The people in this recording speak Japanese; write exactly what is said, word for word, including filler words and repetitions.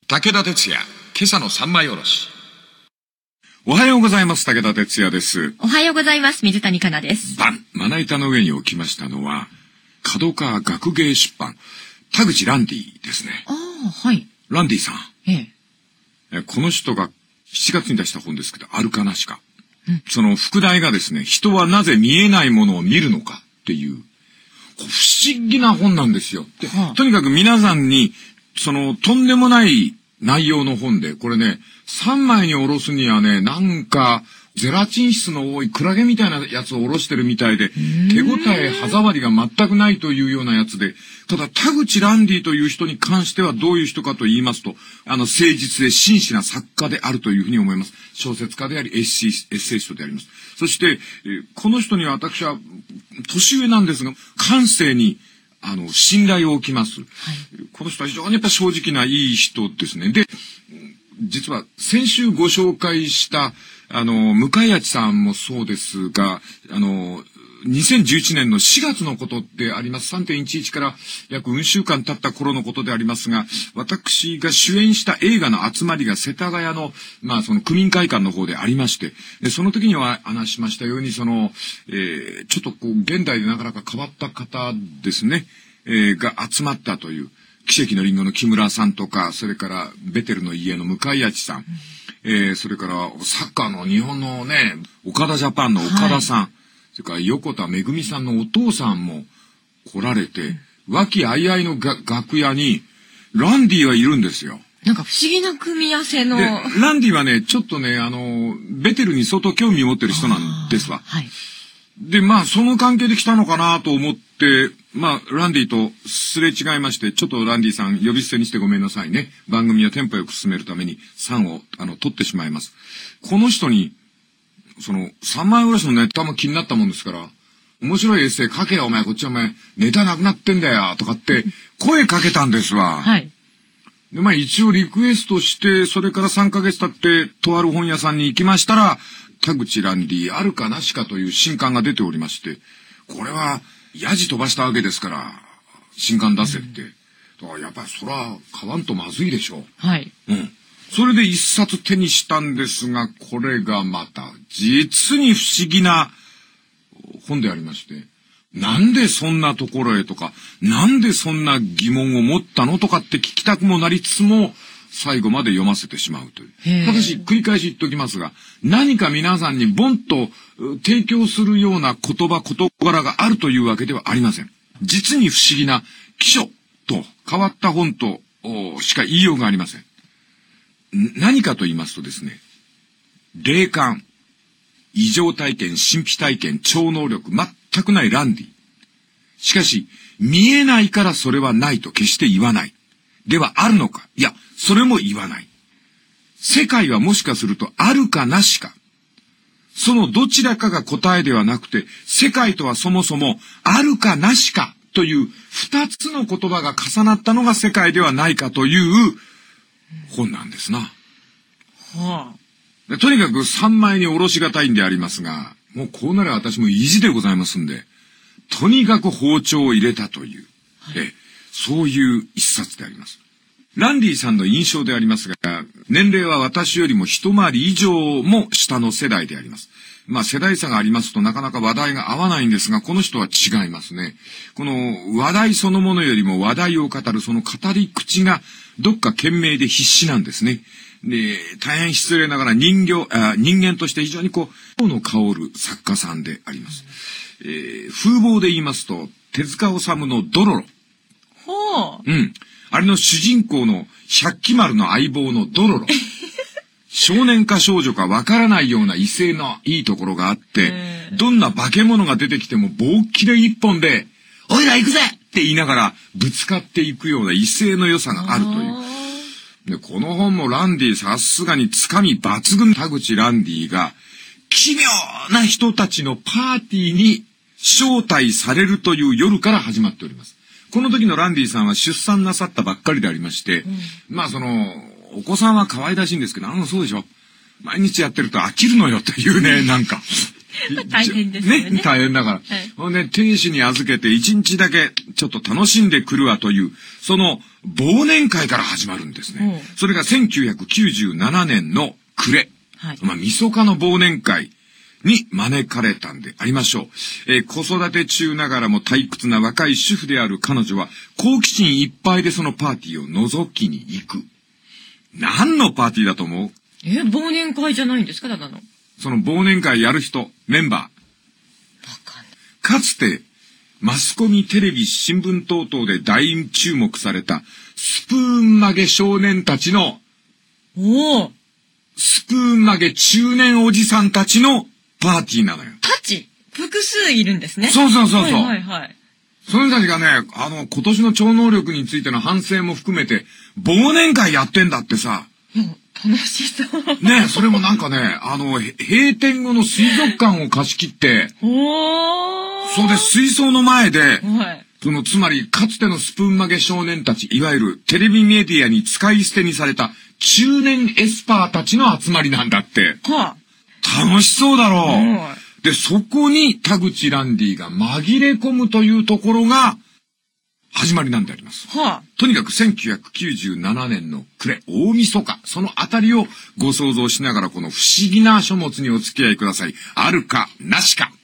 武田鉄矢、今朝の三枚おろし。おはようございます。武田鉄矢です。 おはようございます。水谷香奈です。 バン、まな板の上に置きましたのは、角川学芸出版、田口ランディですね。 ああ、はい。 ランディさん。 ええ。この人がしちがつに出した本ですけど、あるかなしか。 うん、 その副題がですね、人はなぜ見えないものを見るのかっていう、不思議な本なんですよ。で、はあ、とにかく皆さんに、その、とんでもない内容の本で、これね、さんまいにおろすにはね、なんか、ゼラチン質の多いクラゲみたいなやつをおろしてるみたいで、手応え、歯触りが全くないというようなやつで、ただ、田口ランディという人に関してはどういう人かと言いますと、あの、誠実で真摯な作家であるというふうに思います。小説家であり、エッセイエッセイストであります。そして、この人には私は、年上なんですが、感性に、あの、信頼を置きます。はい、この人は非常にやっぱ正直ないい人ですね。で、実は先週ご紹介した、あの、向井achさんもそうですが、あの、にせんじゅういちねんのしがつのことであります。さんてんいちいち から約うんしゅうかん経った頃のことでありますが、私が主演した映画の集まりが世田谷の、まあその区民会館の方でありまして、でその時には話しましたように、その、えー、ちょっとこう、現代でなかなか変わった方ですね、えー、が集まったという、奇跡のリンゴの木村さんとか、それからベテルの家の向井achさん、うん、えー、それからサッカーの日本のね、岡田ジャパンの岡田さん、はい、それから横田めぐみさんのお父さんも来られて、和気あいあいのが楽屋にランディはいるんですよ。 なんか不思議な組み合わせの。 で、ランディはね、ちょっとね、あの、ベテルに相当興味を持ってる人なんですわ。 はい。 で、まあ、その関係で来たのかなと思って、まあ、ランディとすれ違いまして、ちょっとランディさん呼び捨てにしてごめんなさいね。番組をテンポよく進めるためにさんを、あの、取ってしまいます。この人に、その、三枚おろしのネタも気になったもんですから、面白いエッセイ書けよ、お前、こっちはお前、ネタなくなってんだよ、とかって、声かけたんですわ。 はい。 で、まあ一応リクエストして、それからさんかげつ経って、とある本屋さんに行きましたら、田口ランディ、あるかなしかという新刊が出ておりまして、これは、ヤジ飛ばしたわけですから、新刊出せって。だからやっぱりそら、買わんとまずいでしょう。 はい。 うん。それで一冊手にしたんですが、これがまた、実に不思議な本でありまして、なんでそんなところへとか、なんでそんな疑問を持ったのとかって聞きたくもなりつつも、最後まで読ませてしまうという。ただし、繰り返し言っておきますが、何か皆さんにボンと提供するような言葉、事柄があるというわけではありません。実に不思議な、奇書と変わった本としか言いようがありません。何かと言いますとですね、霊感、異常体験、神秘体験、超能力、全くないランディ。しかし、見えないからそれはないと決して言わない。ではあるのか。いや、それも言わない。世界はもしかするとあるかなしか。そのどちらかが答えではなくて、世界とはそもそもあるかなしかという二つの言葉が重なったのが世界ではないかという本なんですな。 はあ、とにかく三枚におろしがたいんでありますが、もうこうなれば私も意地でございますんで、とにかく包丁を入れたという、はい、えそういう一冊であります。ランディさんの印象でありますが、年齢は私よりも一回り以上も下の世代であります。まあ世代差がありますとなかなか話題が合わないんですが、この人は違いますね。この話題そのものよりも話題を語るその語り口がどっか懸命で必死なんですね。で、大変失礼ながら人形、あ人間として非常にこう、の香る作家さんであります。えー、風貌で言いますと、手塚治虫のドロロ。 ほう。 うん。あれの主人公の百鬼丸の相棒のドロロ。少年か少女かわからないような威勢のいいところがあって、どんな化け物が出てきても棒切れ一本で、おいら行くぜって言いながらぶつかっていくような威勢の良さがあるという。で、この本もランディさすがにつかみ抜群田口ランディが、奇妙な人たちのパーティーに招待されるという夜から始まっております。この時のランディさんは出産なさったばっかりでありまして、うん、まあその、お子さんは可愛らしいんですけど、あのそうでしょ。毎日やってると飽きるのよというね、なんか。 大変ですよね。 ね、大変だから。はい、ほんで、亭主に預けて一日だけちょっと楽しんでくるわという、その忘年会から始まるんですね。それがせんきゅうひゃくきゅうじゅうななねんの暮れ。はい、まあ、晦日の忘年会に招かれたんでありましょう。えー、子育て中ながらも退屈な若い主婦である彼女は、好奇心いっぱいでそのパーティーを覗きに行く。何のパーティーだと思う？ え、忘年会じゃないんですか、ただの。 その忘年会やる人、メンバー。わかんない。 かつて、マスコミ、テレビ、新聞等々で大注目された、スプーン曲げ少年たちの、 おお。 スプーン曲げ中年おじさんたちのパーティーなのよ。 たち複数いるんですね。 そうそうそうそう。はいはいはい。 その人たちがね、あの、今年の超能力についての反省も含めて、忘年会やってんだってさ。 うん、楽しそう。 ねそれもなんかね、あの、閉店後の水族館を貸し切って、 おー。 そうで、水槽の前で、 はい。 その、つまり、かつてのスプーン曲げ少年たち、いわゆるテレビメディアに使い捨てにされた中年エスパーたちの集まりなんだって。 はあ、楽しそうだろう。 はい、 で、そこに田口ランディが紛れ込むというところが始まりなんであります。 はあ、 とにかくせんきゅうひゃくきゅうじゅうななねんの暮れ、大晦日、そのあたりをご想像しながらこの不思議な書物にお付き合いください。あるかなしか。